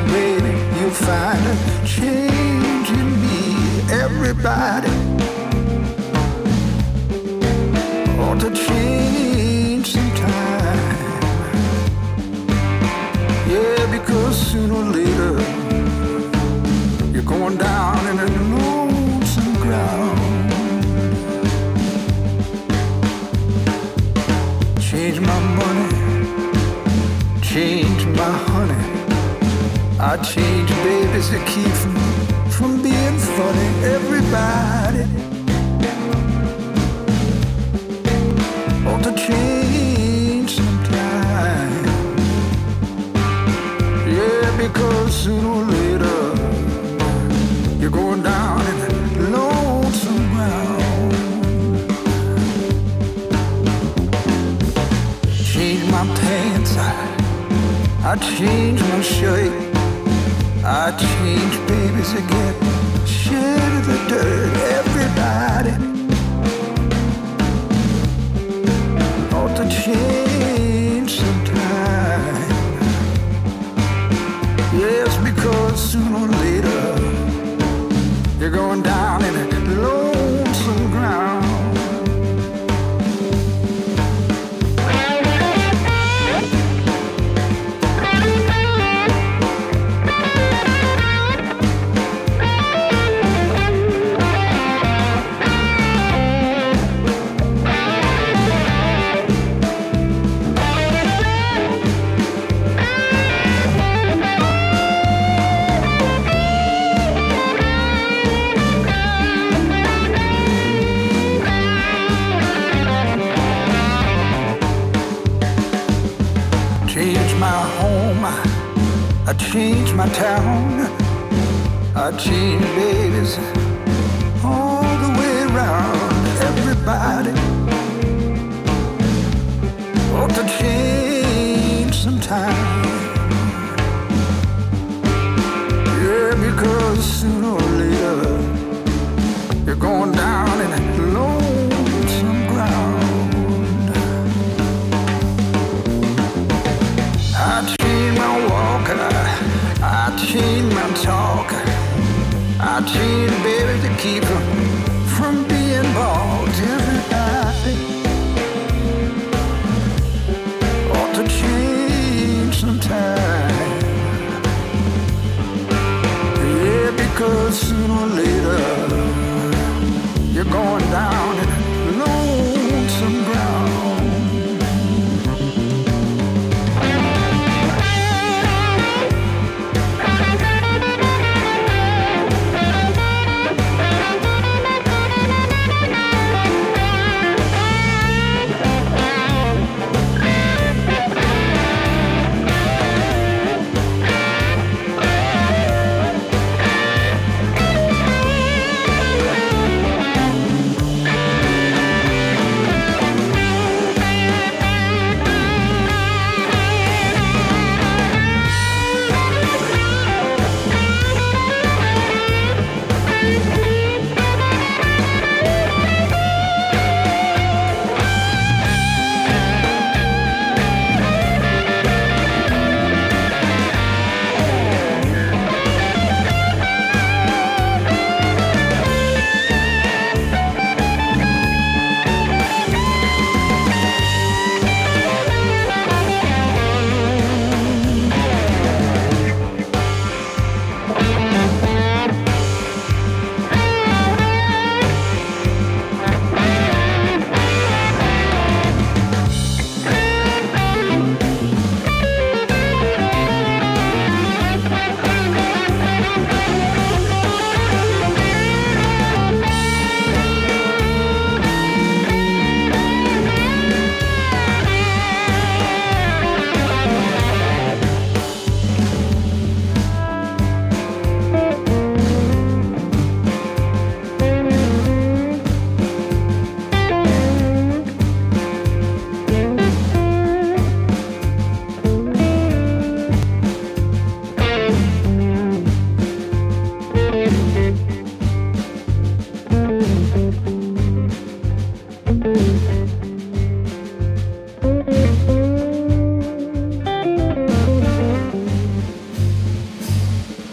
baby, you'll find a change in me. Everybody ought to change sometime. Yeah, because sooner or later you're going down in a lonesome ground. Change my money, change my honey. I change babies to keep from being funny. Everybody ought to change sometime. Yeah, because sooner or later you're going down in a lonesome ground. Change my pants, I change my shirt. I change babies again, shed the dirt. Everybody ought to change sometime. Yes, because sooner or later you're going down in a lonesome ground. I change my town, I change babies all the way around. Everybody ought to change sometime. Yeah, because sooner or later you're going down in a lonesome ground. I change my walk, I change my talk, I change baby to keep from being bald. Everybody ought to change sometime. Yeah, because sooner or later you're going down in lonesome ground.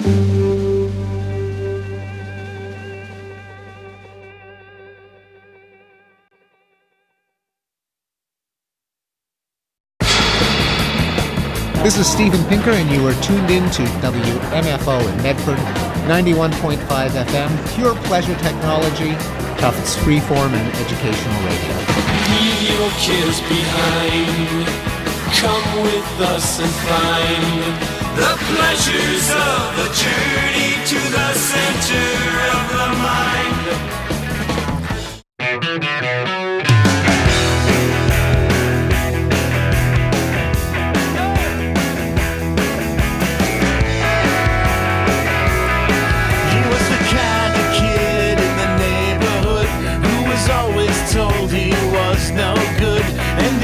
This is Steven Pinker, and you are tuned in to WMFO in Medford, 91.5 FM, pure pleasure technology, Tufts freeform and educational radio. Leave your cares behind. Come with us and find the pleasures of the journey to the center of the mind. Told he was no good, and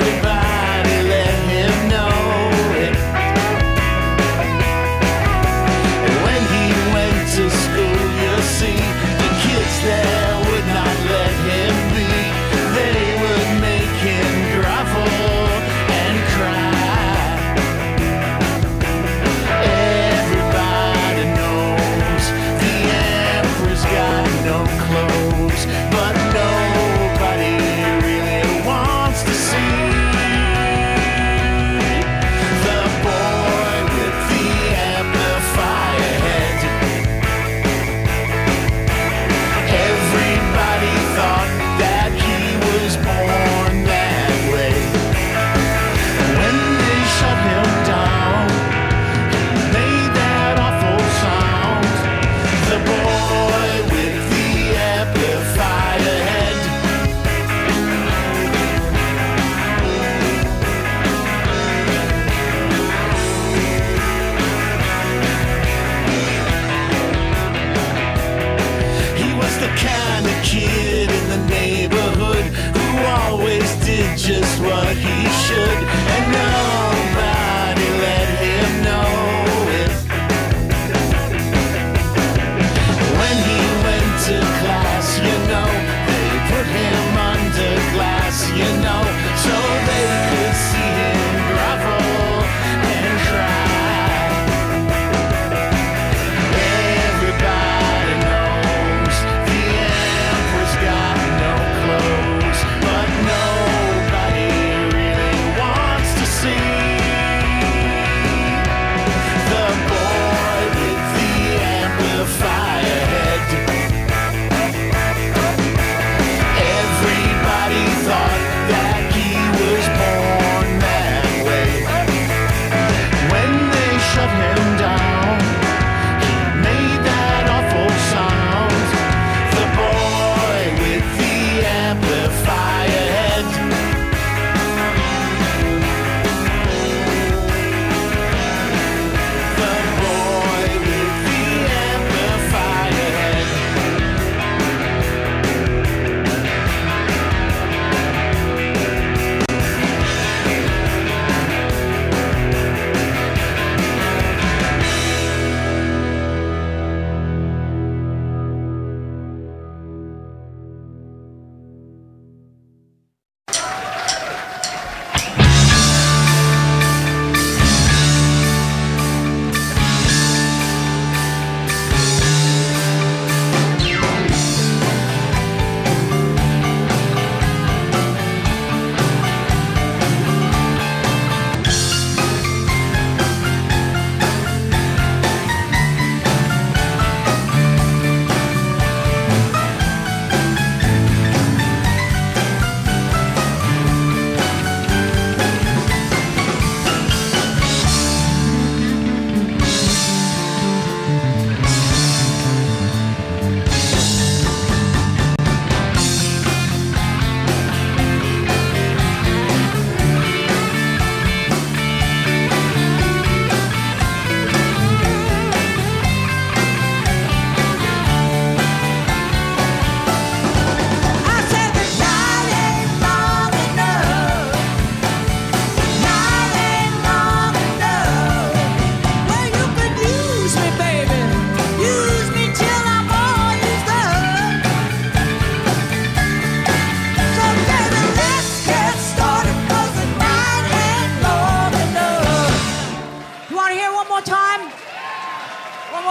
everybody let him know it.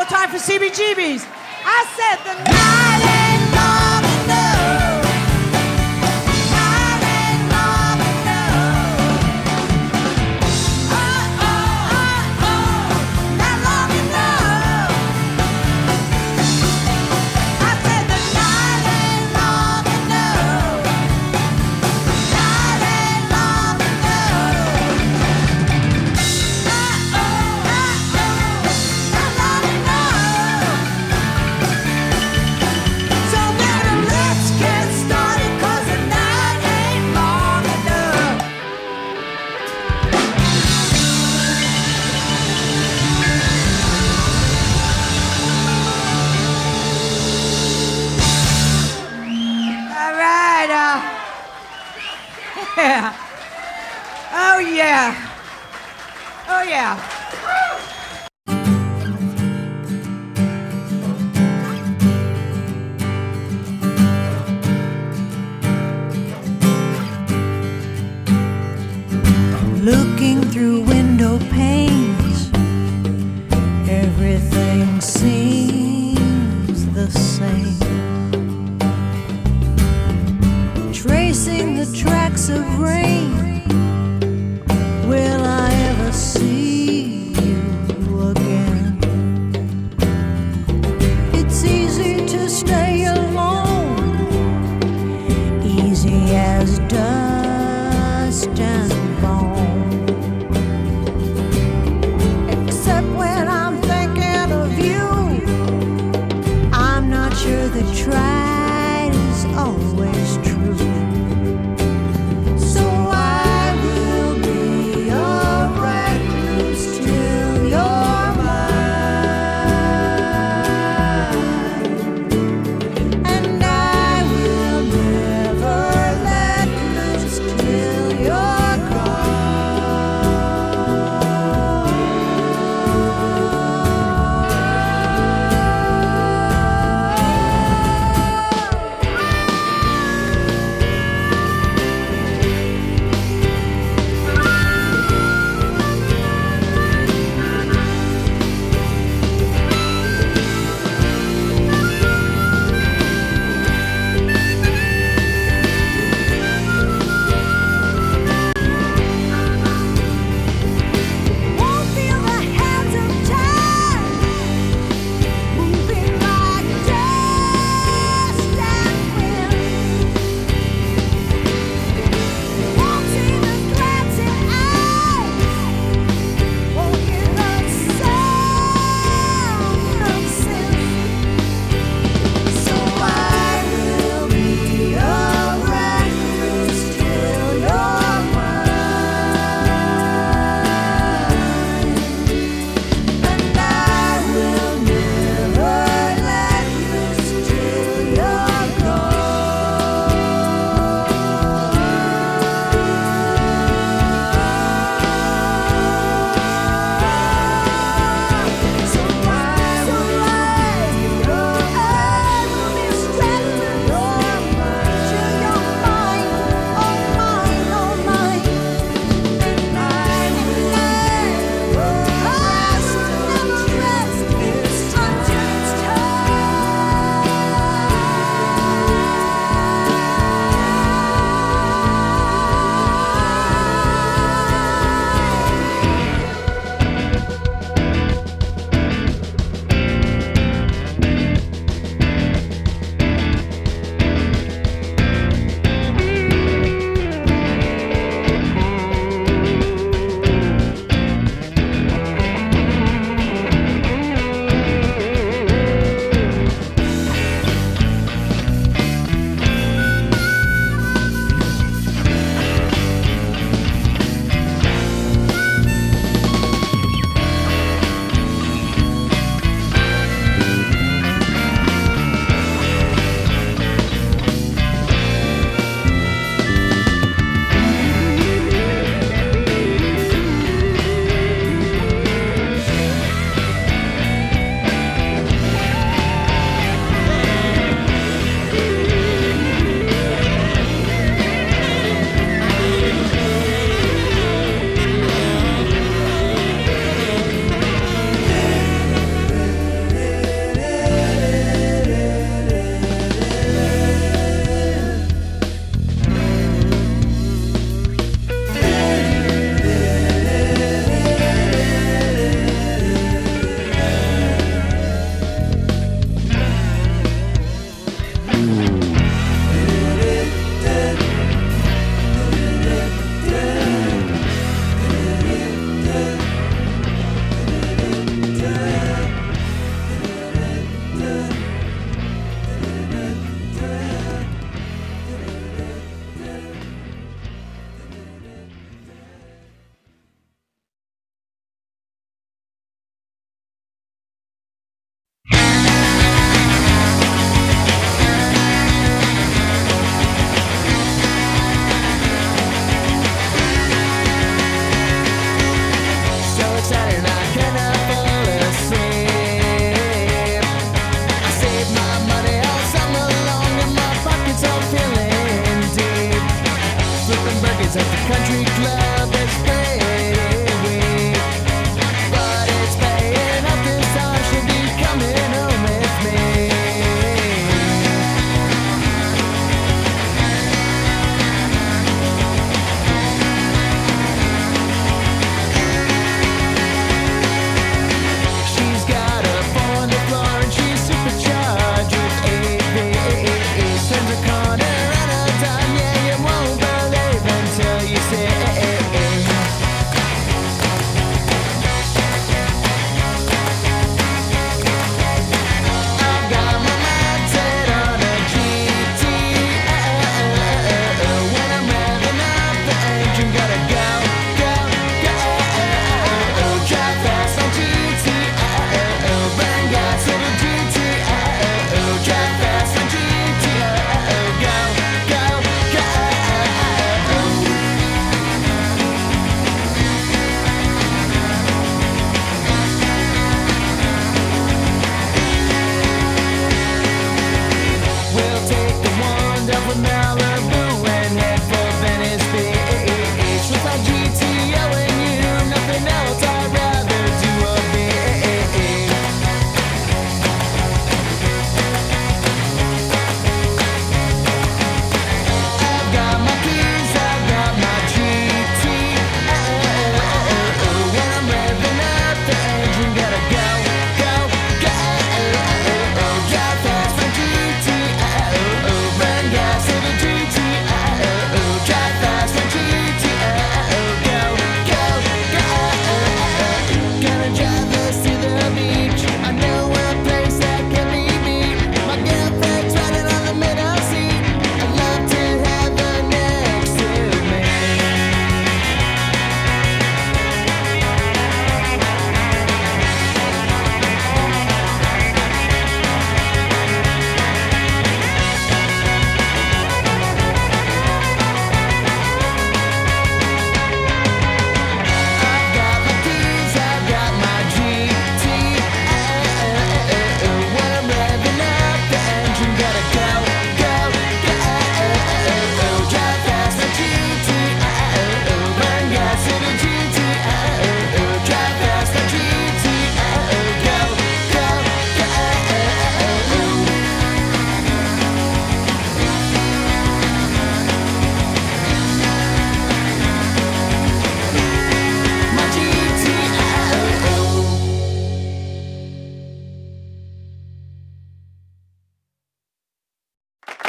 more time for CBGBs. I said the night ain't long enough. Night ain't long enough. Oh, oh, oh, oh, not long enough. I said the night ain't long enough. Night ain't long enough. Oh, oh, oh, oh, not long enough. So then let's get started, 'cause the night ain't long enough. All right, yeah. Oh yeah. Oh yeah. Looking through window panes, everything seems the same. Tracing the tracks of rain, will I ever see you again? It's easy to stay alone, easy as dust and bone. Except when I'm thinking of you, I'm not sure the tried is always true. So I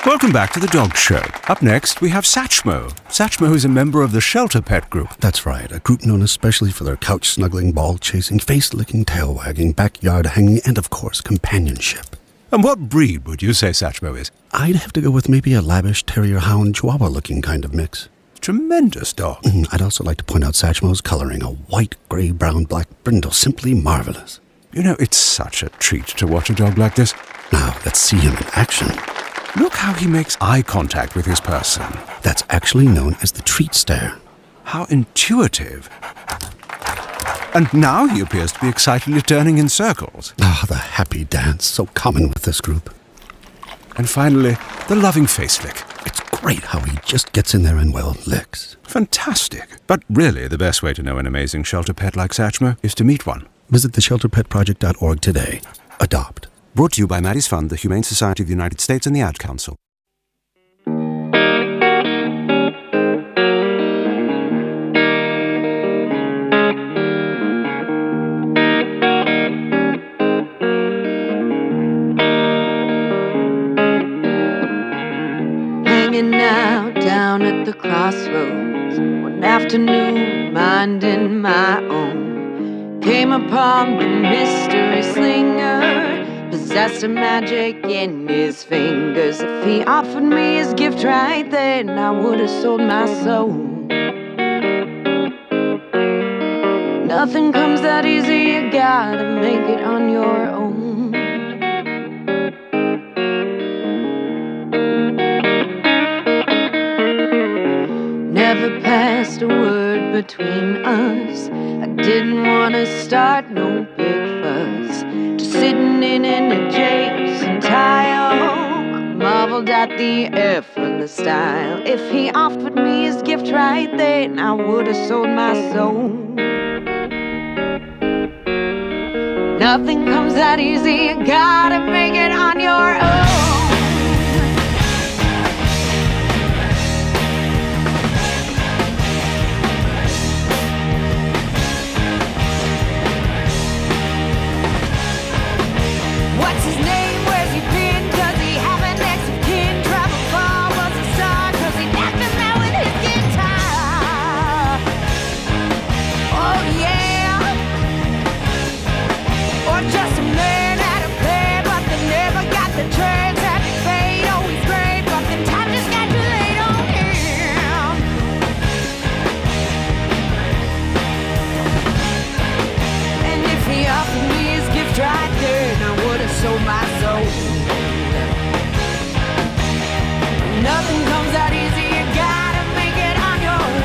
Welcome back to the Dog Show. Up next, we have Satchmo. Satchmo is a member of the Shelter Pet Group. That's right, a group known especially for their couch-snuggling, ball-chasing, face-licking, tail-wagging, backyard-hanging, and, of course, companionship. And what breed would you say Satchmo is? I'd have to go with maybe a lavish terrier-hound chihuahua-looking kind of mix. Tremendous dog. I'd also like to point out Satchmo's coloring, a white, grey, brown, black brindle, simply marvelous. You know, it's such a treat to watch a dog like this. Now, let's see him in action. Look how he makes eye contact with his person. That's actually known as the treat stare. How intuitive. And now he appears to be excitedly turning in circles. Ah, the happy dance, so common with this group. And finally, the loving face lick. It's great how he just gets in there and, well, licks. Fantastic. But really, the best way to know an amazing shelter pet like Satchmo is to meet one. Visit theshelterpetproject.org today. Adopt. Brought to you by Maddie's Fund, the Humane Society of the United States, and the Ad Council. Hanging out down at the crossroads one afternoon, minding my own, came upon the mystery slinger. Possessed a magic in his fingers. If he offered me his gift right then, I would have sold my soul. Nothing comes that easy, you gotta make it on your own. Never passed a word between us. I didn't wanna start no big fuss. Just sitting in an adjacent tile, marveled at the effortless style. If he offered me his gift right then, I would have sold my soul. Nothing comes that easy, you gotta make it on your own. Sold my soul. Nothing comes that easy, you gotta make it on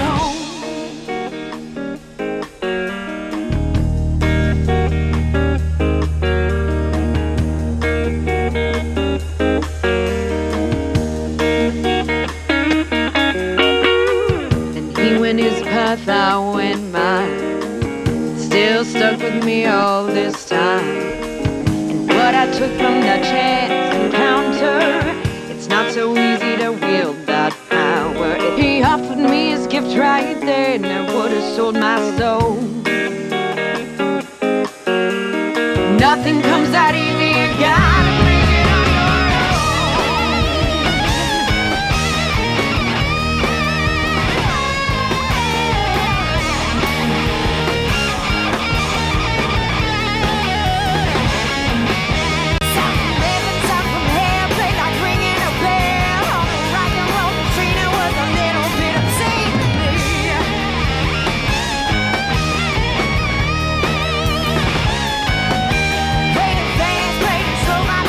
your own. And he went his path, I went mine. Still stuck with me all this time. What I took from that chance encounter, it's not so easy to wield that power. If he offered me his gift right then, I would have sold my soul. Nothing comes that easy, you gotta make it on so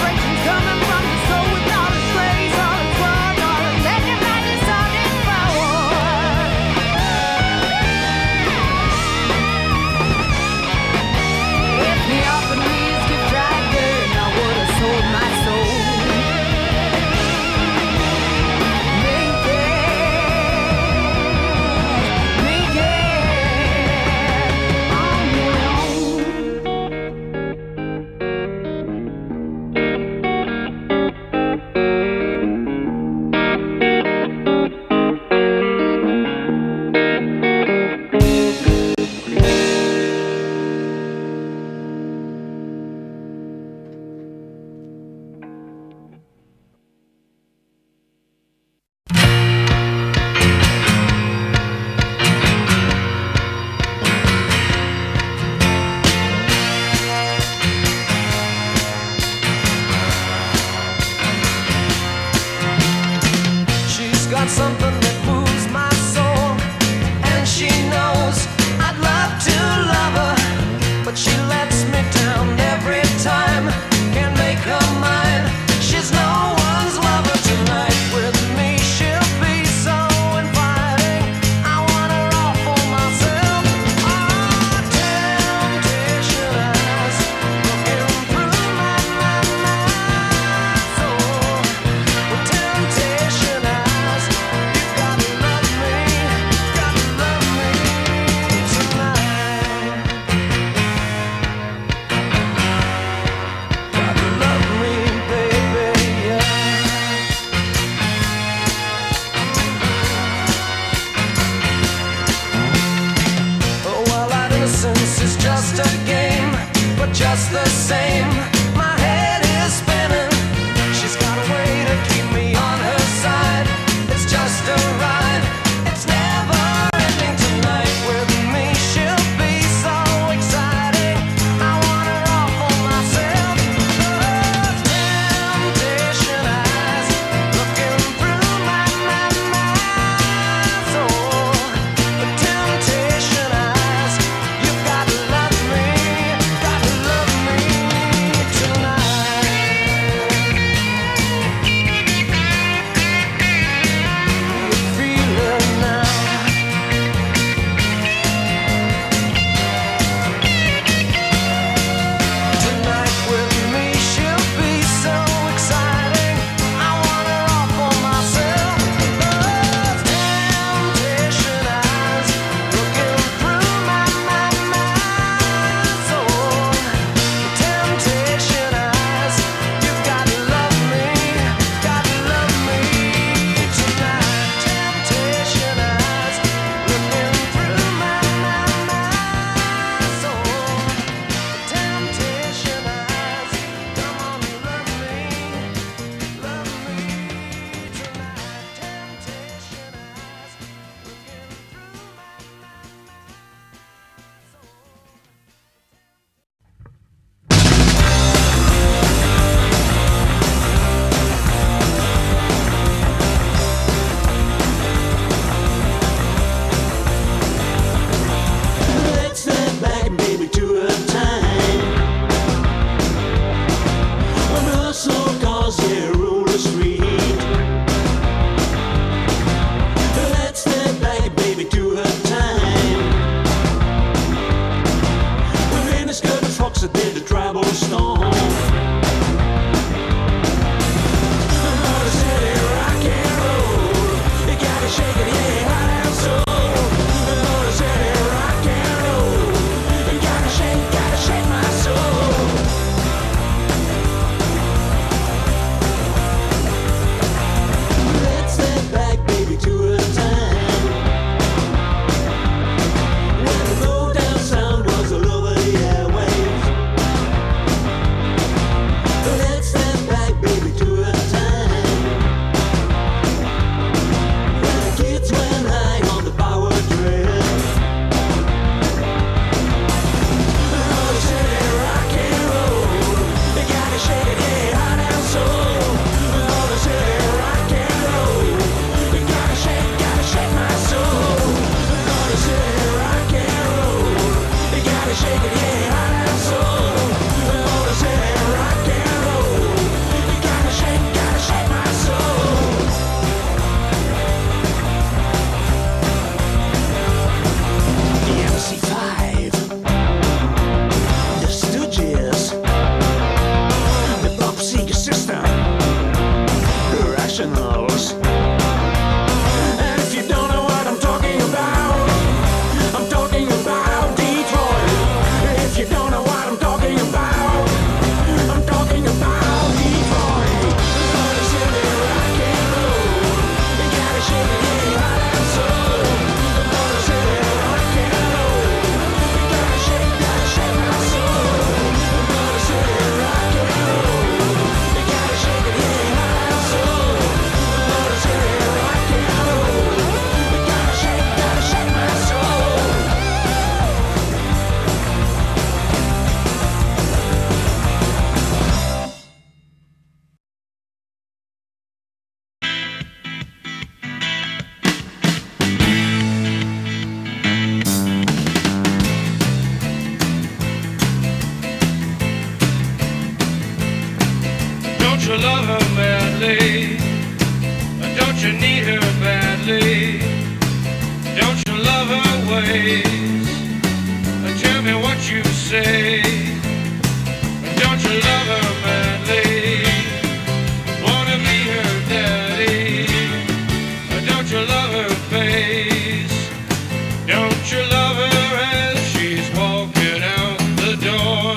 Don't you love her madly? Don't you need her badly? Don't you love her ways? Tell me what you say. Don't you love her madly? Wanna be her daddy? Don't you love her face? Don't you love her as she's walking out the door?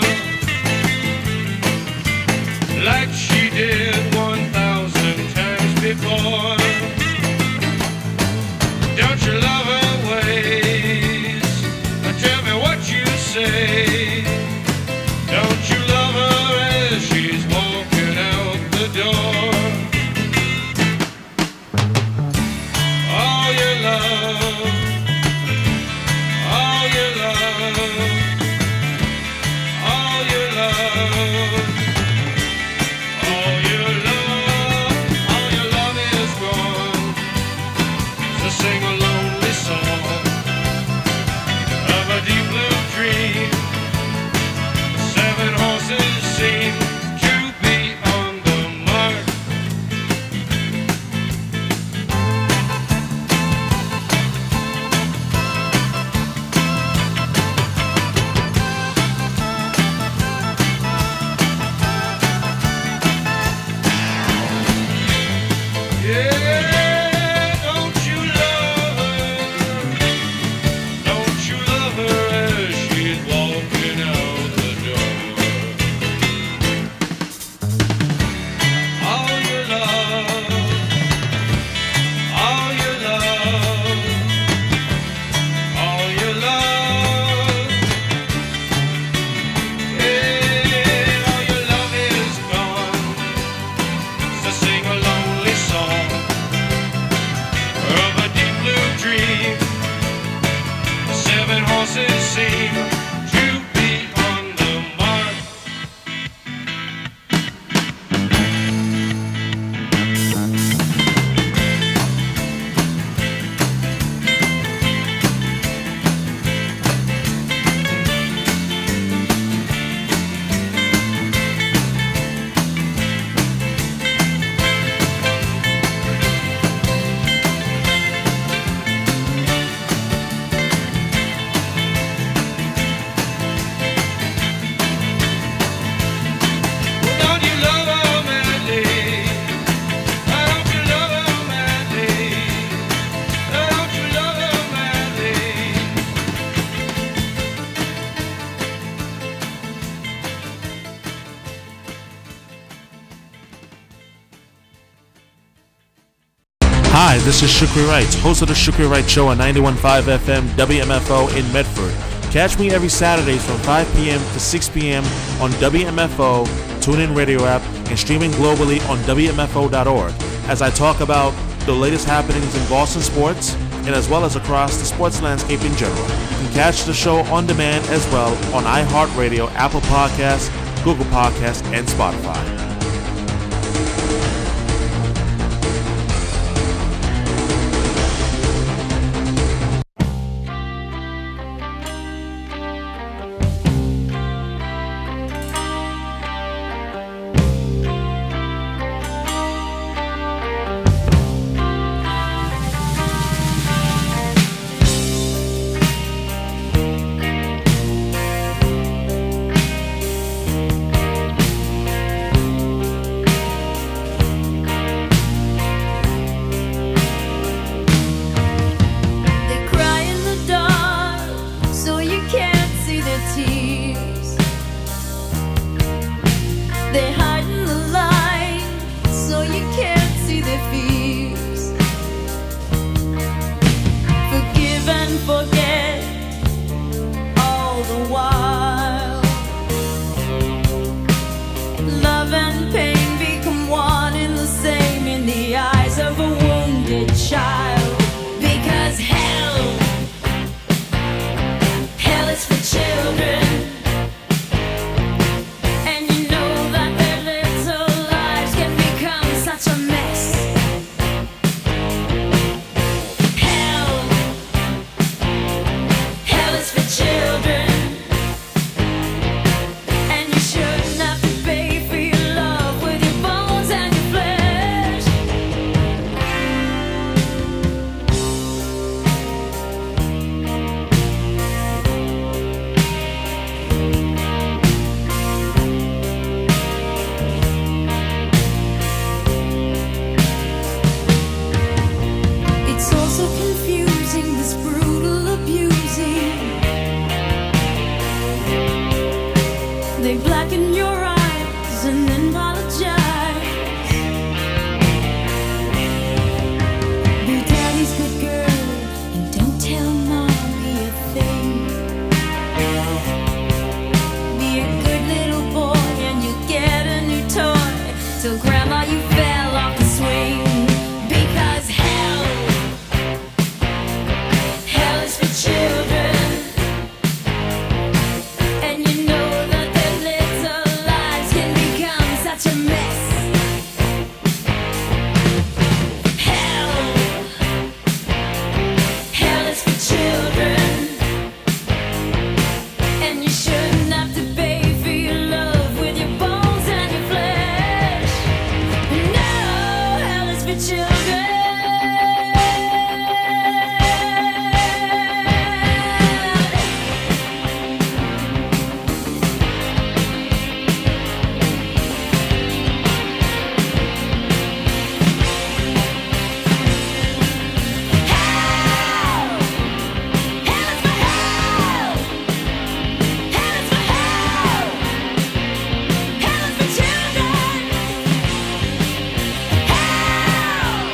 Like she did 1,000 times before. Don't you love her ways? Tell me what you say. Don't you love her as she's walking out the door? All your love, all your love, all your love, all your love, all your love is gone. So sing a lonely song of a deep blue dream. 7 horses seem to be on the mark. Yeah, don't you love her? Don't you love her as she's walking out the door? All your love, all your love, all your love. Yeah, all your love is gone. So sing a lonely song of a deep blue dream. 7 horses seem to be on the mark. Don't you love her madly? Don't you love her madly? Don't you love her madly? Hi, this is Shukri Wright, host of the Shukri Wright Show on 91.5 FM WMFO in Medford. Catch me every Saturday from 5 p.m. to 6 p.m. on WMFO, TuneIn Radio app, and streaming globally on WMFO.org as I talk about the latest happenings in Boston sports and as well as across the sports landscape in general. You can catch the show on demand as well on iHeartRadio, Apple Podcasts, Google Podcasts, and Spotify. And you know that their little lives can become such a mess. So grandma, you fell off the swing. Because hell is for children. And you know that their little lives can become such a mess. Hell is for children. And you shouldn't have to pay for your love with your bones and your flesh. No, hell is for children. Hell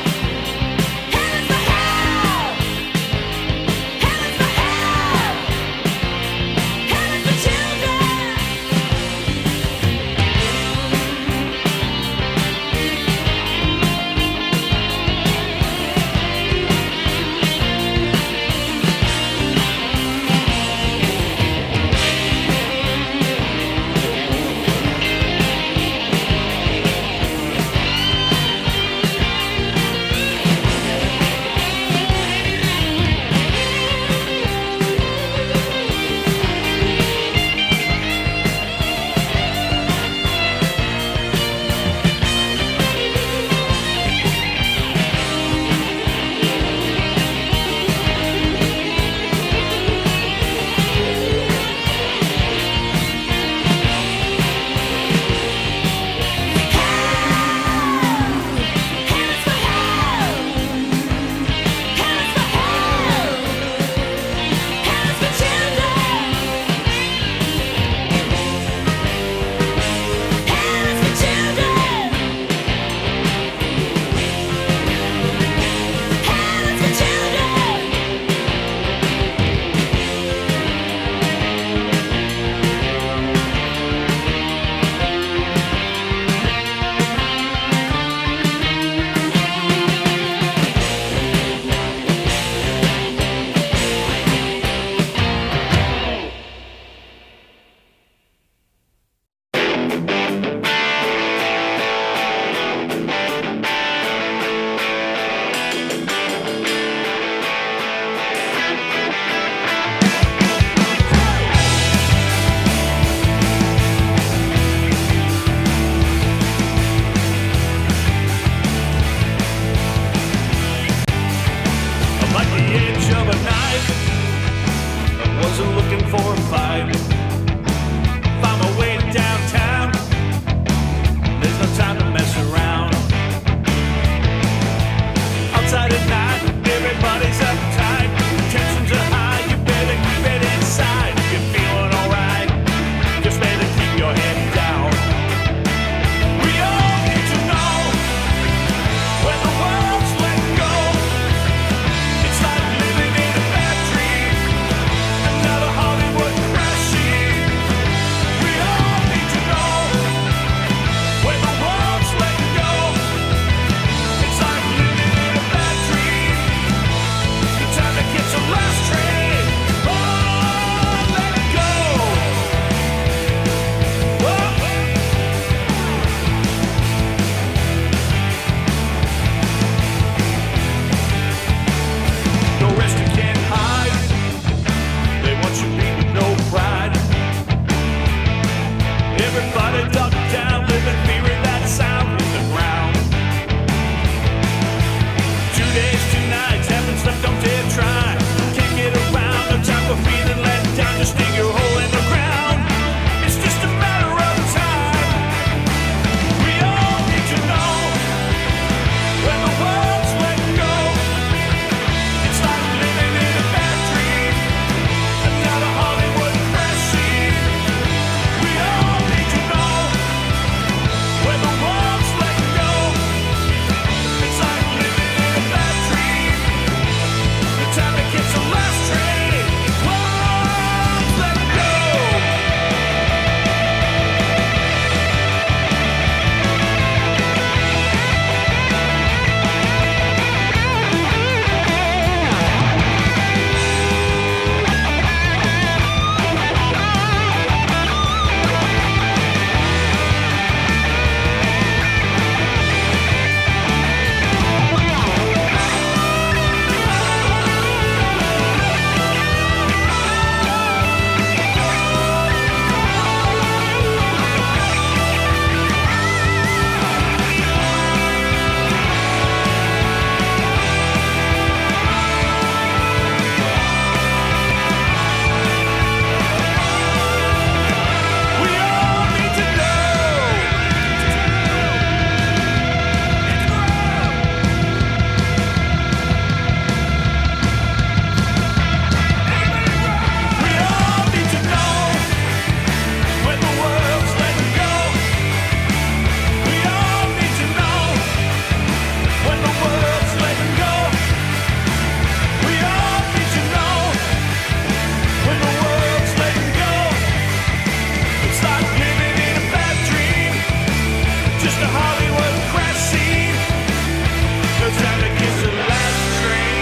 just a Hollywood crash scene. No time to kiss the last train.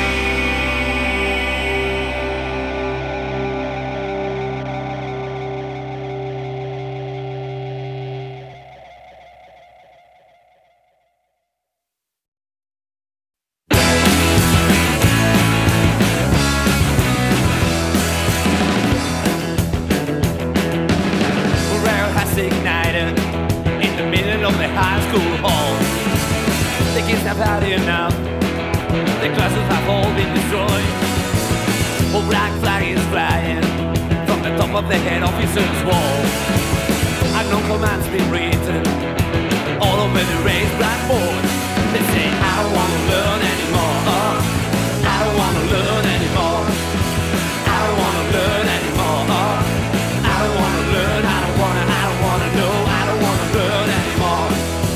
Ignited in the middle of the high school hall. The kids have had enough. The classes have all been destroyed. A black flag is flying from the top of the head officer's wall. Unknown commands been written all over the raised blackboard. They say, I don't wanna learn anymore. I don't wanna learn anymore. I don't wanna learn anymore. I don't wanna learn. I don't wanna know. I don't wanna learn anymore.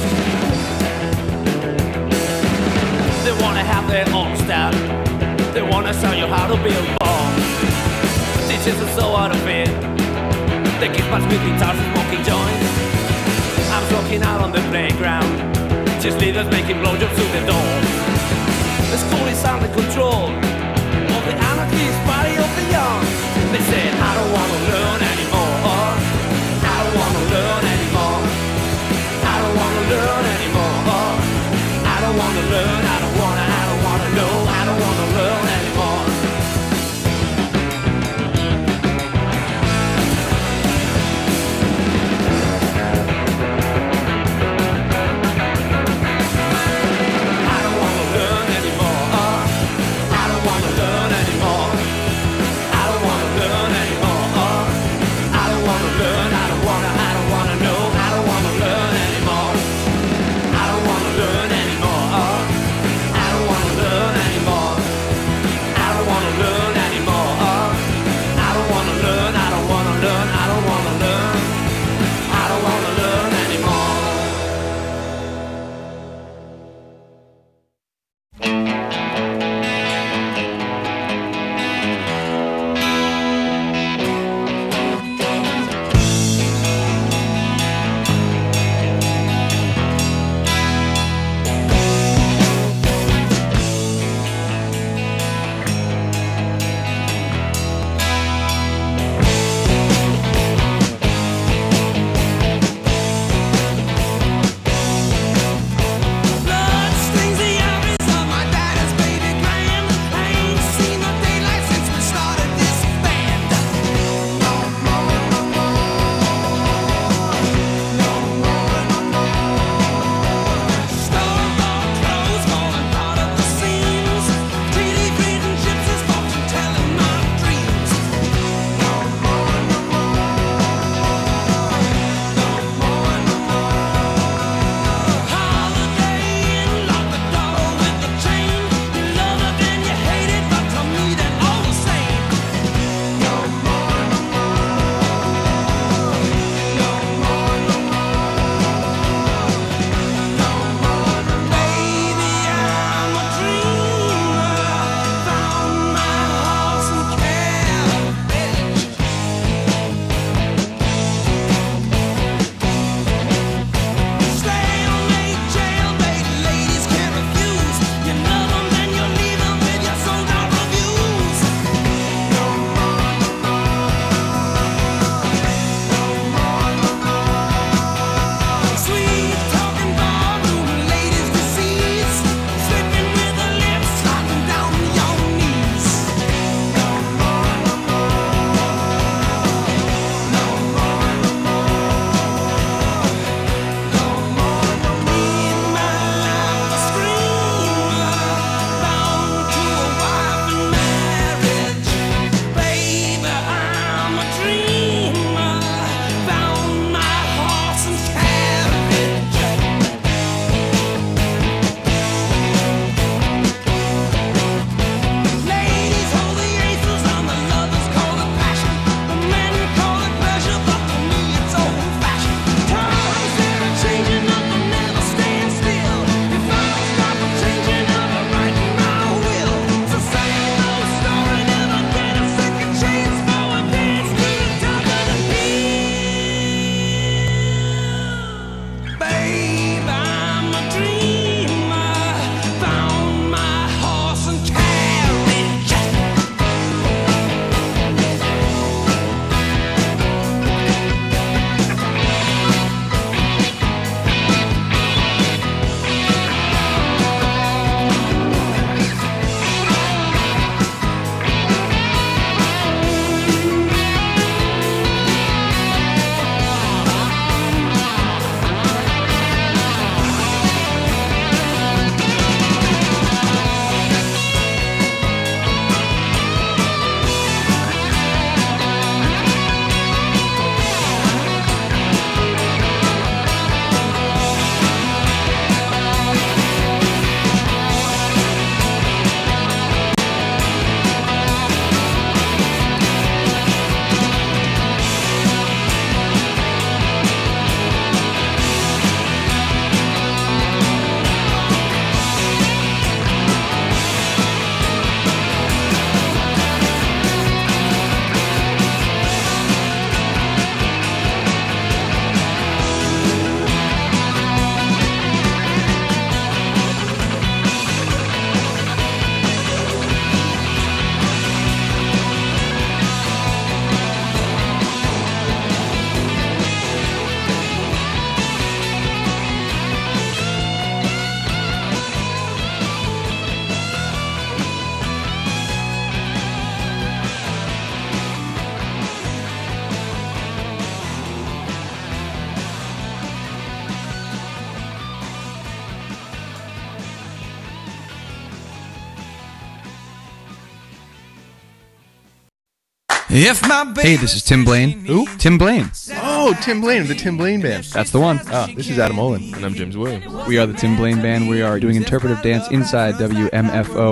They wanna have their own style. They wanna show you how to build bombs. Teachers are so out of it. They keep us with guitars and smoking joints. I'm walking out on the playground. Just leaders making blowjobs to the door. The school is under control of the anarchist party of the young. They said, I don't wanna learn anymore. I don't wanna learn anymore. I don't wanna learn anymore. I don't wanna learn. I don't wanna know. I don't wanna learn anymore. I don't wanna learn anymore. I don't wanna learn anymore. I don't wanna learn anymore. If my baby Hey, this is Tim Blaine. Who? Tim Blaine. Oh, Tim Blaine of the Tim Blaine Band. That's the one. This is Adam Olin. And I'm James Williams. We are the Tim Blaine Band. We are doing interpretive dance inside WMFO.